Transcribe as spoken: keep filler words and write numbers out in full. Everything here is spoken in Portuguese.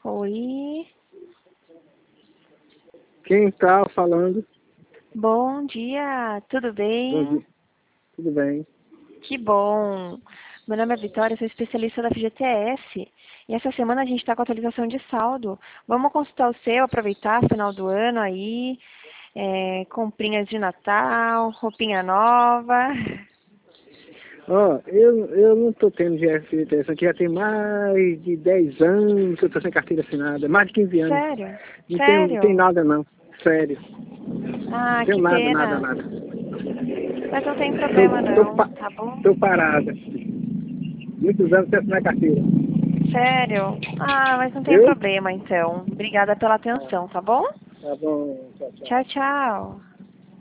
Oi, Quem tá falando? bom dia, tudo Bom bem? dia. Tudo bem? Que bom! Meu nome é Vitória, sou especialista da F G T S e essa semana a gente está com atualização de saldo. Vamos consultar o seu, aproveitar final do ano aí, é, comprinhas de Natal, roupinha nova. Ó, eu, eu não tô tendo G F T S aqui, já tem mais de dez anos que eu tô sem carteira assinada, mais de quinze anos. Sério? Não tem, não tem Sério? nada não, sério. Ah, Não tenho que nada, nada, pena. nada. Mas não tem problema Tô, tô, não, pa- tá bom? tô parada. Muitos anos sem assinar carteira. Sério? Ah, mas não tem Viu? problema então. Obrigada pela atenção, tá bom? Tá bom, tchau, Tchau, tchau. tchau.